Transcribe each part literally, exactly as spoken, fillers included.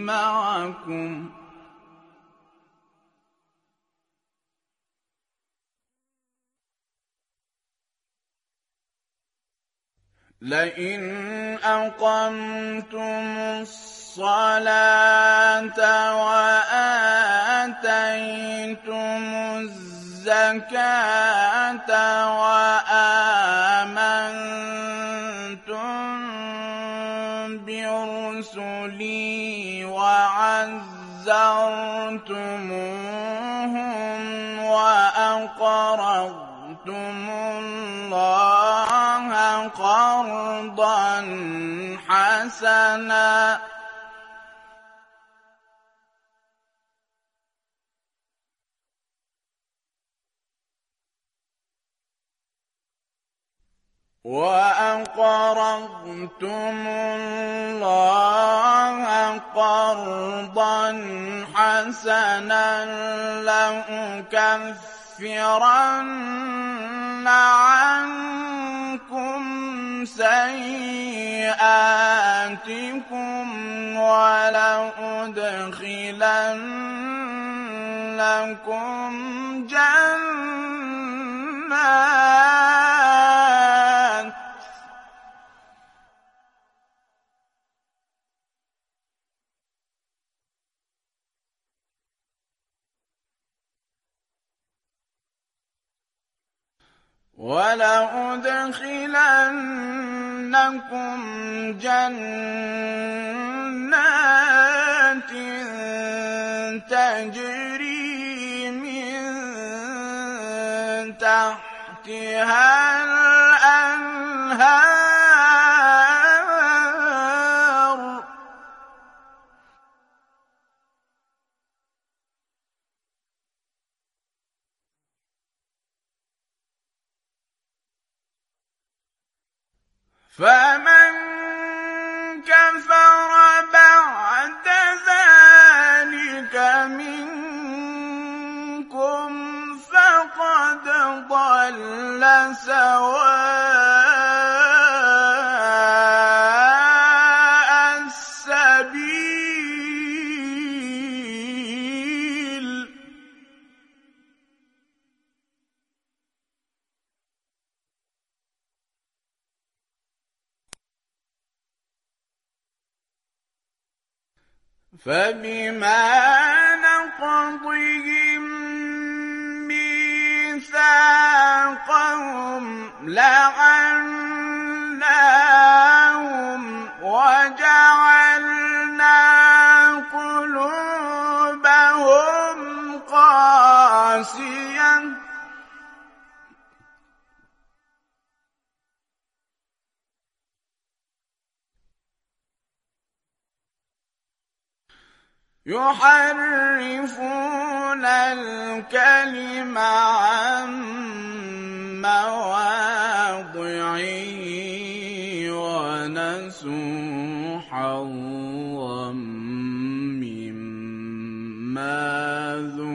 معكم لئن أقمتم الصلاة وآتيتم الزكاة وآمنتم برسلي وعزرتموهم وأقرضتم الله قرضا حسنا وأقرضتم الله قرضا حسنا لأكفرن عنكم سيئاتكم ولأدخلنكم جنات ولأدخلنكم جنات تجري من تحتها الأنهار فمن كفر بعد ذلك منكم فقد ضل سواء السبيل فبما نقضهم ميثاقهم لعناهم وجعلنا قلوبهم قاسية يحرفون الكلم عن مواضعه ونسوا حظا مما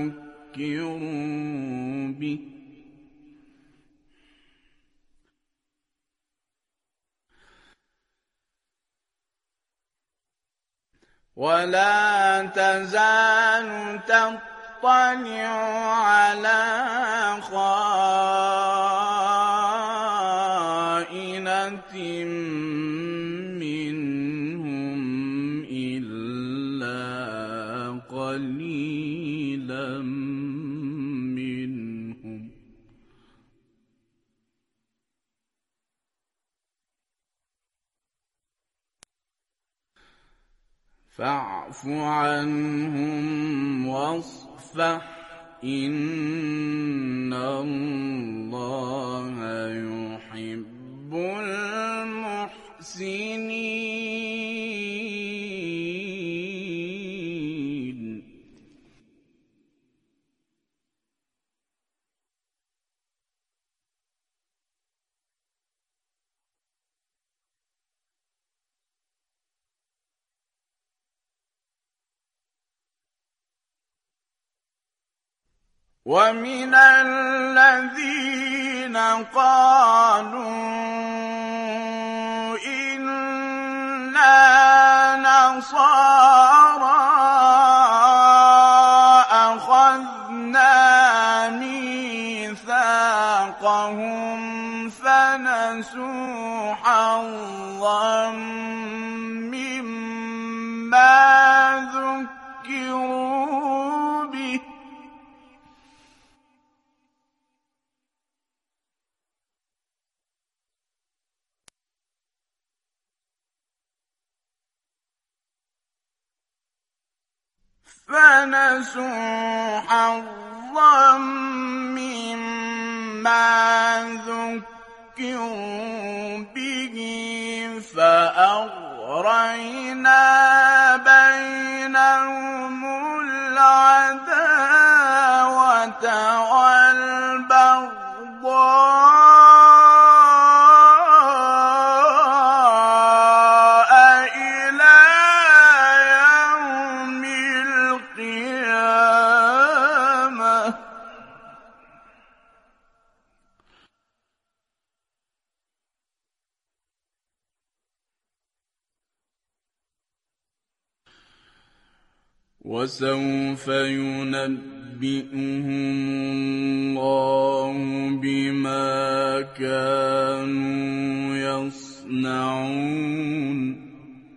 ذكروا به ولا تزال تطلع على خائنة منهم إلا قليلا منهم فاعف عنهم واصفح إن الله يحب المحسنين ومن الذين قالوا إنا نصارى فنسوا حظا مما ذكروا به فنسوا حظا مما ذكروا به فأغرينا بينهم العداوة والبغضاء إلى يوم القيامة وسوف ينبئهم الله بما كانوا يصنعون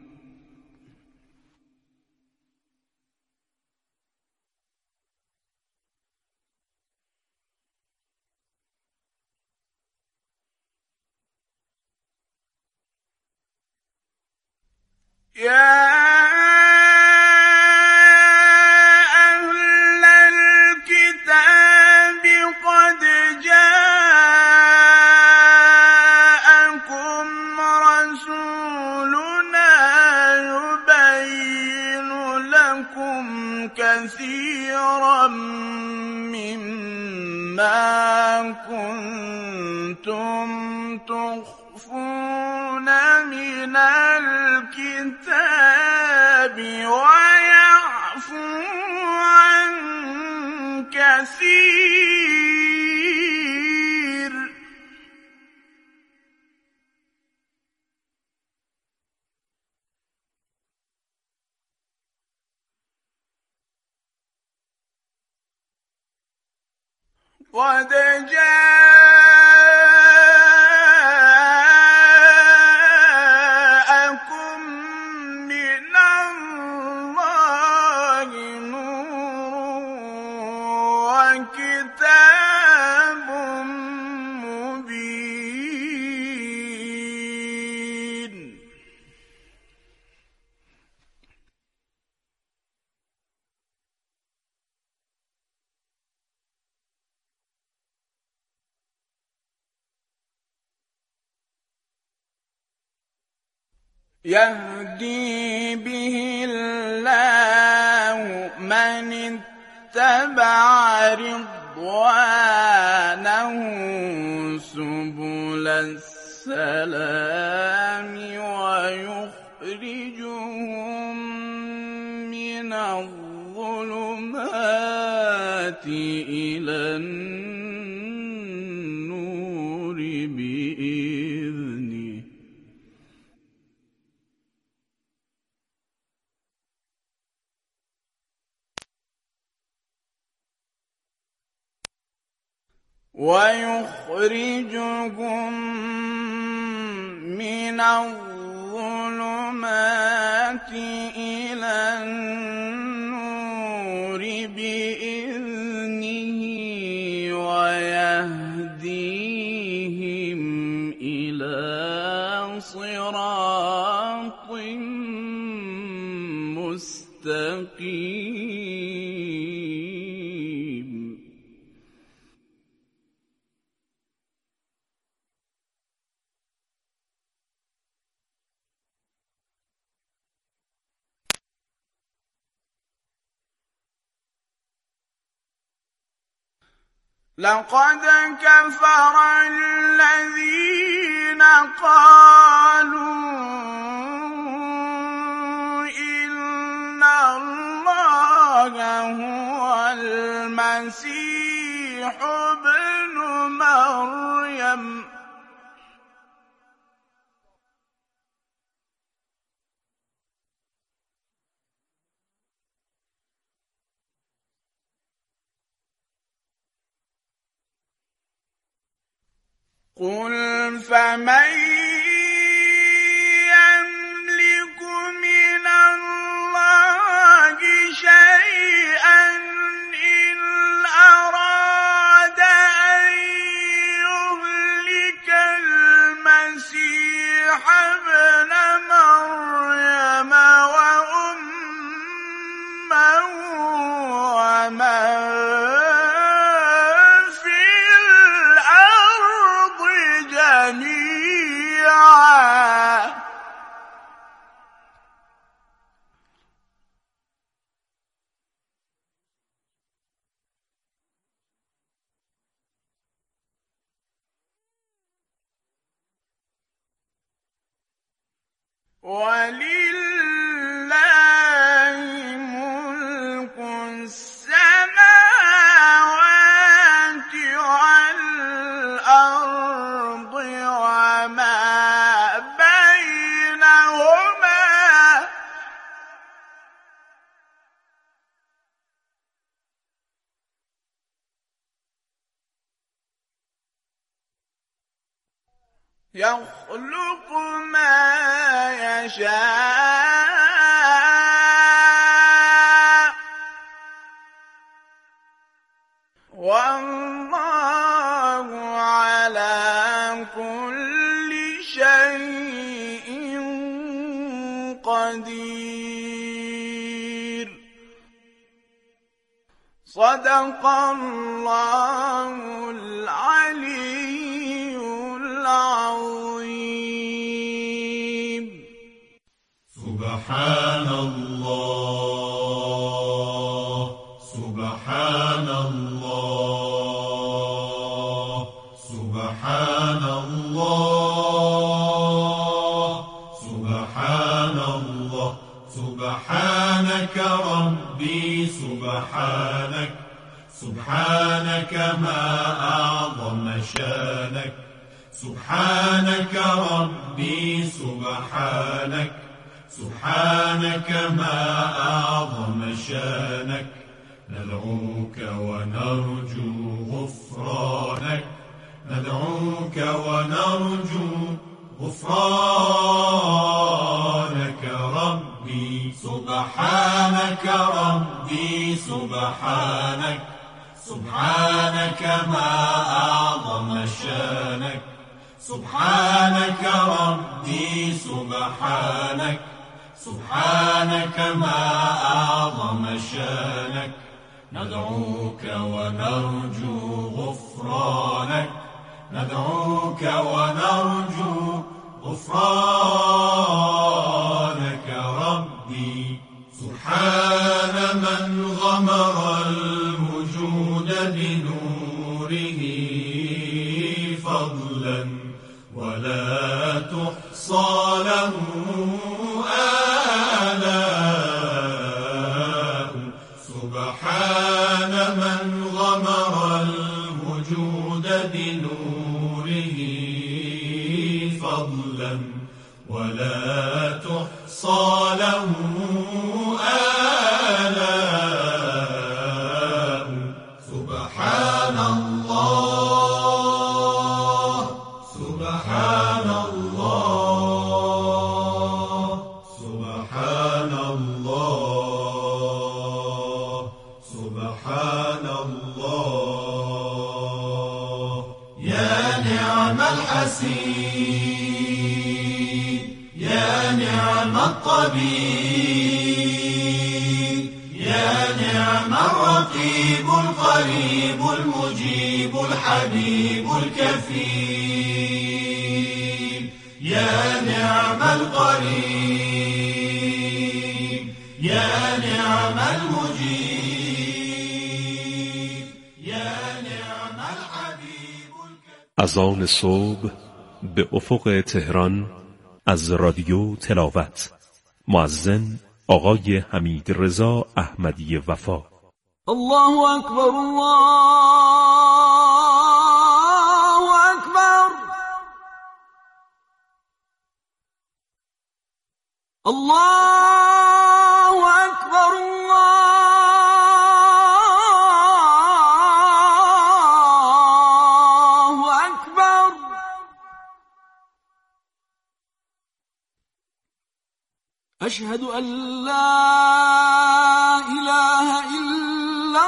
يا أهل الكتاب قد جاءكم رسولنا يبين لكم كثيرا مما كنتم تخفون من الكتاب ويعفو عن كثير قد جاءكم من الله نور وكتاب مبين يهدي به الله من اتبع رضوانه سبل السلام ويخرجهم من الظلمات إلى النور بإذنه ويخرجهم من الظلمات إلى النور بإذنه ويهديهم إلى صراط مستقيم لقد كفر الذين قالوا إن الله هو المسيح ابن مريم قل فمن يملك من الله شيئا إن أراد أن يهلك المسيح ابن مريم وأمه ومن في الأرض جميعا ولله ملك السماوات والأرض وما بينهما يخلق ما يشاء والله على كل شيء قدير. صدق الله العلي العظيم. سبحان الله سبحان الله سبحان الله سبحان الله سبحانك ربي سبحانك سبحانك ما أعظم شانك سبحانك ربي سبحانك سبحانك ما أعظم شانك ندعوك ونرجو غفرانك ندعوك ونرجو غفرانك ربي سبحانك ربي سبحانك سبحانك ما أعظم شانك سبحانك ربي سبحانك سبحانك ما أعظم شانك ندعوك ونرجو غفرانك ندعوك ونرجو غفرانك ربي. سبحان من غمر الوجود بنوره فضلا ولا تحصى له آلاء. سبحان من غمر الوجود بنوره فضلا ولا تحصى له آلاء. سبحان الله سبحان الله سبحان الله سبحان الله. يا نعم الحسين يا نعم الطبيب يا نعم الرقيب القريب المجيب الحبيب الكفيل. يا نعم القريب يا نعم المجيب يا نعم الحبيب الكفيل. اذان صبح به افق تهران از رادیو تلاوت. مؤذن آقای حمید رضا احمدی وفا. الله اکبر الله اکبر الله اکبر الله اکبر أشهد أن لا إله إلا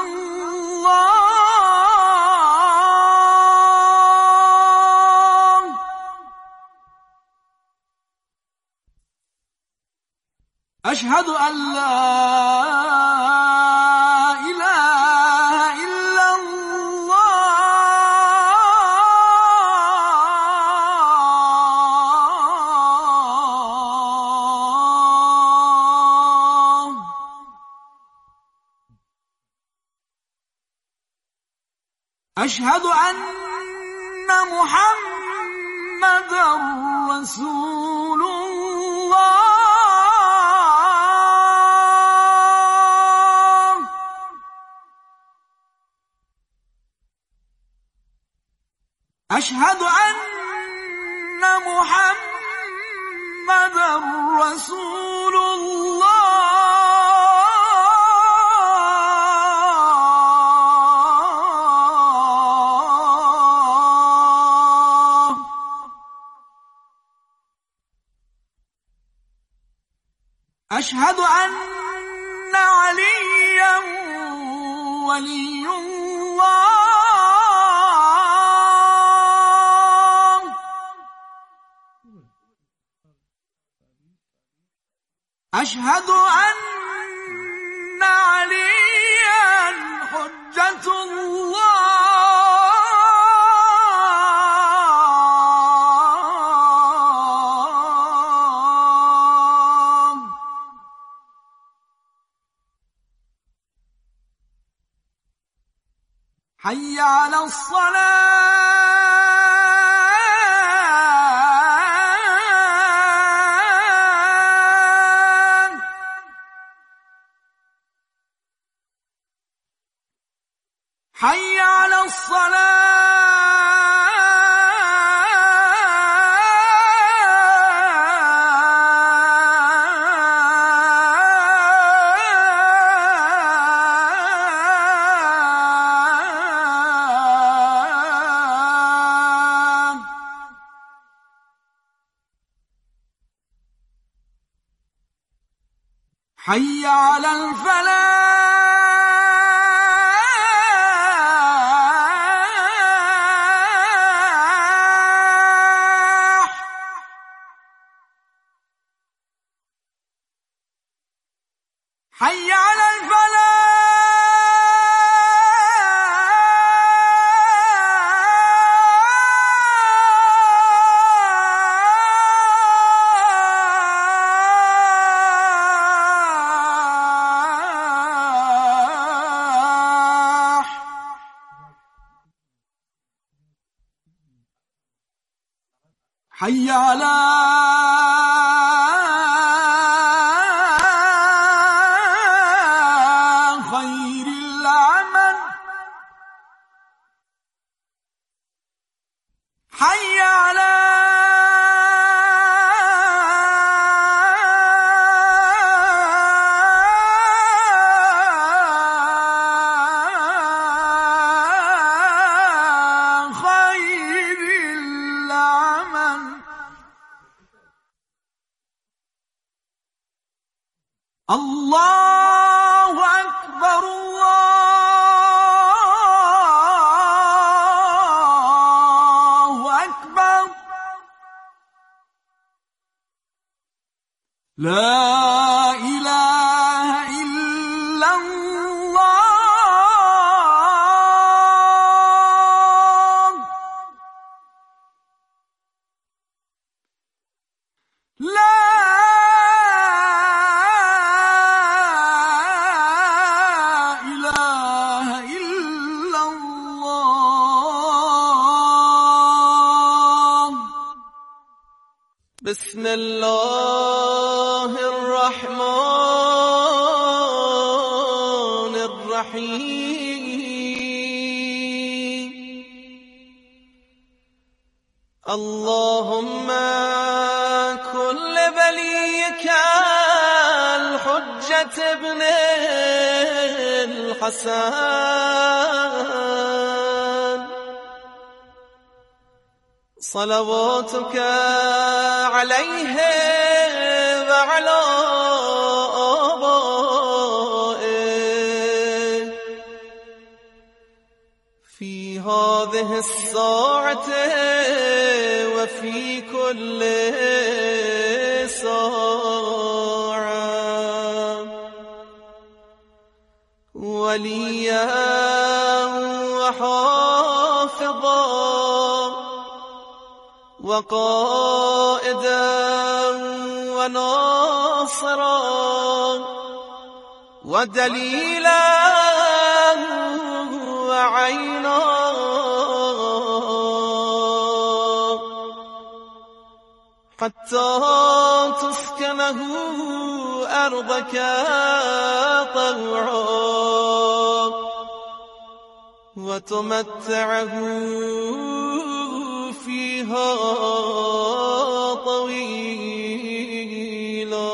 الله. أشهد أن لا إله إلا الله. أشهد أن محمدًا رسول الله. أشهد أن محمدًا رسول الله. أشهد أن عليًّا ولي الله. أشهد أن عليًّا حجة الله. حي على الصلاة. حي على الصلاة. حي على الفلاح. حي على الفلاح. حي على خير العمل. حي على خير العمل. الله أكبر الله أكبر. لا إله إلا الله. لا بسم الله الرحمن الرحيم. اللهم كن لوليك الحجة ابن الحسن صلواتك عليه وعلى هذه الساعة وفي كل ساعة وليا وحافظا وقائدا وناصرا ودليلا وعينا حتى تسكنه أرضك طوعا وتمتعه فيها طويلا.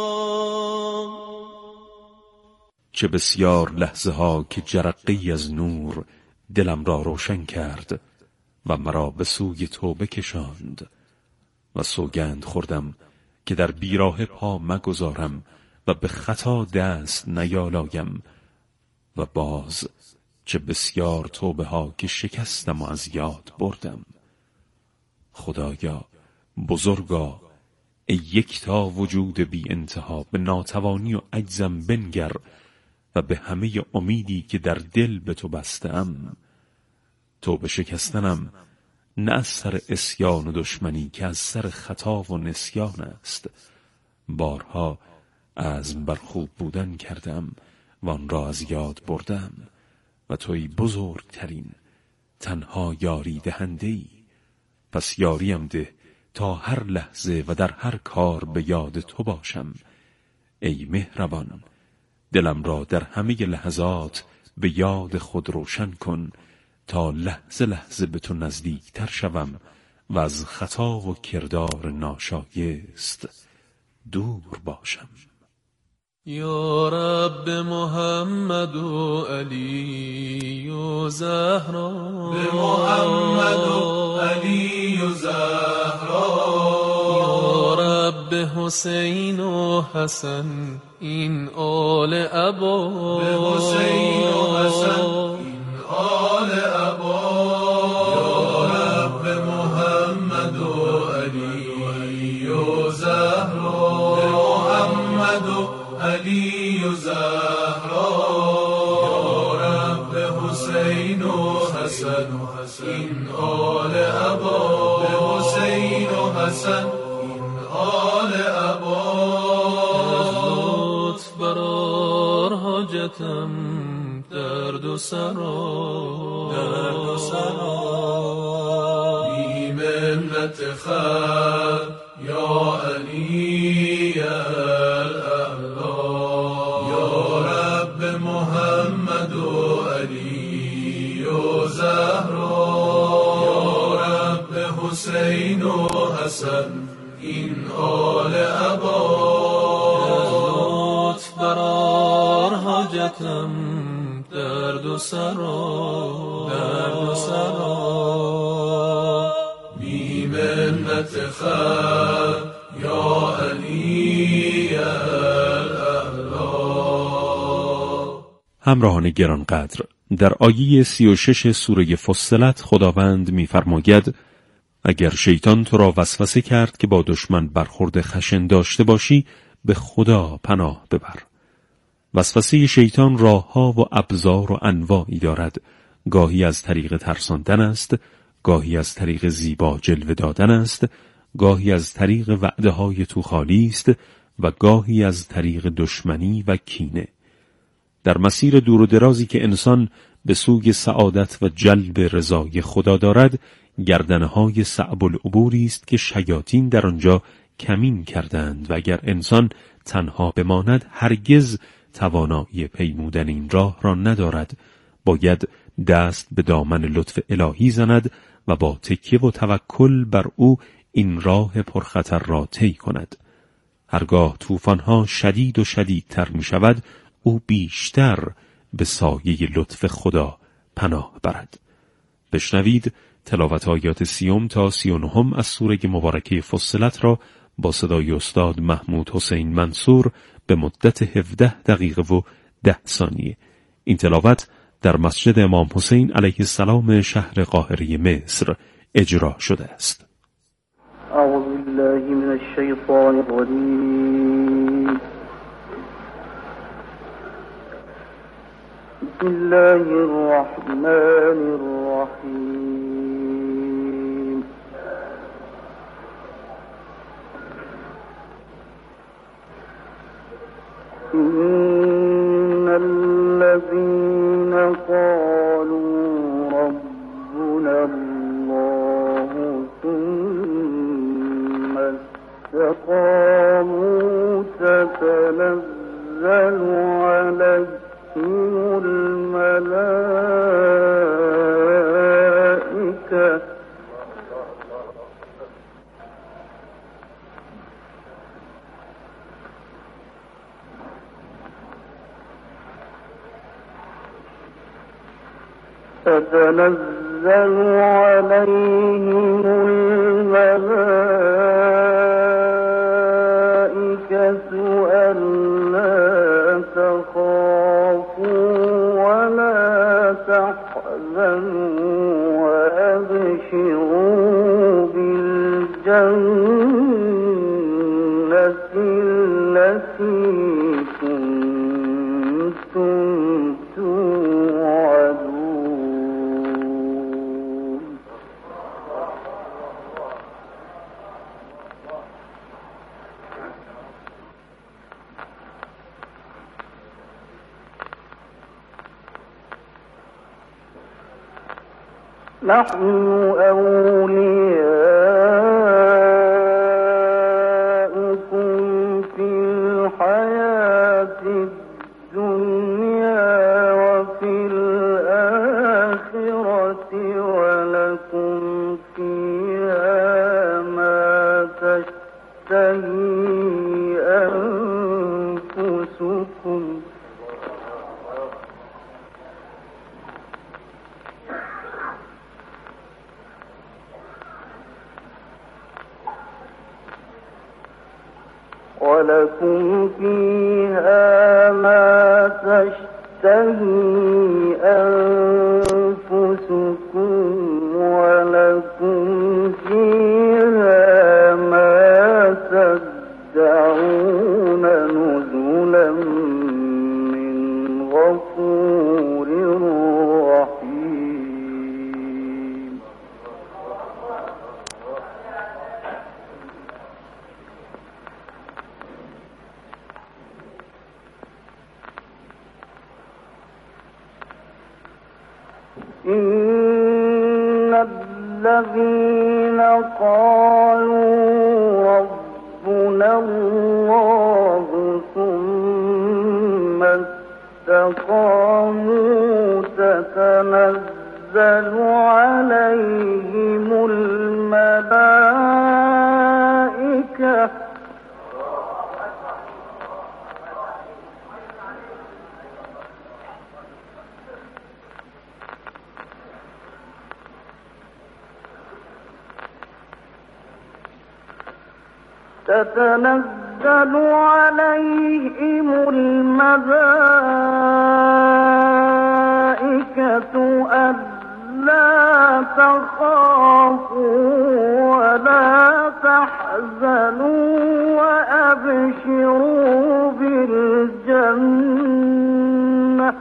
چه بسیار لحظه ها که جرقی از نور دلم را روشن کرد و مرا به سوی توبه کشاند و سوگند خوردم که در بیراه پا مگذارم و به خطا دست نیالایم و باز چه بسیار توبه ها که شکستم و از یاد بردم. خدایا بزرگا، ای یکتا وجود بی انتها، به ناتوانی و عجزم بنگر و به همه امیدی که در دل به تو بستم. توبه شکستنم نه از سر عصیان و دشمنی که از سر خطا و نسیان است. بارها عزم بر خوب بودن کردم و آن را از یاد بردم و توی بزرگترین تنها یاری دهنده‌ای. پس یاریم ده تا هر لحظه و در هر کار به یاد تو باشم. ای مهربان، دلم را در همه لحظات به یاد خود روشن کن تا لحظه لحظه به تو نزدیکتر شوم و از خطا و کردار ناشایست دور باشم. یا رب محمد و علی و زهرا، به محمد و علی و زهرا. یا رب حسین و حسن این آل ابا، به حسین و حسن این آل ابا. یا رب محمد و علی و زهرا، به محمد و علی و زهرا. یا رب حسین و حسن این آل ابا، به حسین و حسن این آل ابا. لطف برار حاجتم درد و سرا، درد و سرا. بی منت خلق یا علی الاعلا. یا رب محمد و علی و زهرا. یا رب حسین و حسن این آل ابا. لطف برار حاجتم درد و سرا، درد و سرا. بی منت خلق یا علی الاعلا. همراهان گرانقدر، در آیه سی و شش سوره فصلت خداوند می‌فرماید اگر شیطان تو را وسوسه کرد که با دشمن برخورد خشن داشته باشی، به خدا پناه ببر. وسوسه شیطان راه‌ها و ابزار و انواعی دارد. گاهی از طریق ترساندن است، گاهی از طریق زیبا جلوه دادن است، گاهی از طریق وعده‌های توخالی است و گاهی از طریق دشمنی و کینه. در مسیر دور و درازی که انسان به سوی سعادت و جلب رضای خدا دارد، گردنه‌های صعب العبوری است که شیاطین در آنجا کمین کردند و اگر انسان تنها بماند هرگز توانایی پیمودن این راه را ندارد. باید دست به دامن لطف الهی زند و با تکیه و توکل بر او این راه پرخطر را طی کند. هرگاه طوفان‌ها شدید و شدیدتر می شود، او بیشتر به سایه لطف خدا پناه برد. بشنوید تلاوت آیات سیوم تا سی و نهم از سوره مبارکه فصلت را با صدای استاد محمود حسین منصور به مدت هفده دقیقه و ده ثانیه. این تلاوت در مسجد امام حسین علیه السلام شهر قاهره مصر اجرا شده است. اعوذ بالله من الشیطان الرجیم. بسم الله الرحمن الرحیم. إن الذين قالوا ربنا الله ثم استقاموا تتنزل عليهم الملائكة تتنزل عليهم الملائكة ألا تخافوا ولا تحزنوا وأبشروا بالجنة التي كنتم توعدون. نحن أولياؤكم في الحياة الدنيا وفي الآخرة ولكم فيها ما تشتهي أنفسكم ولكم فيها ما تشتهي أنفسكم ولكم فيها ما تدعون نزلا من غفور رحيم. إن الذين قالوا ربنا الله ثم استقاموا تتنزل عليهم الملائكة تتنزل عليهم الملائكة ألا تخافوا ولا تحزنوا وأبشروا بالجنة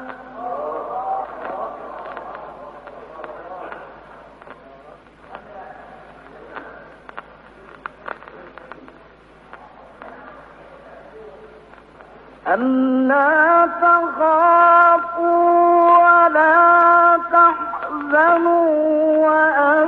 ألا تخافوا ولا تحزنوا وأبشروا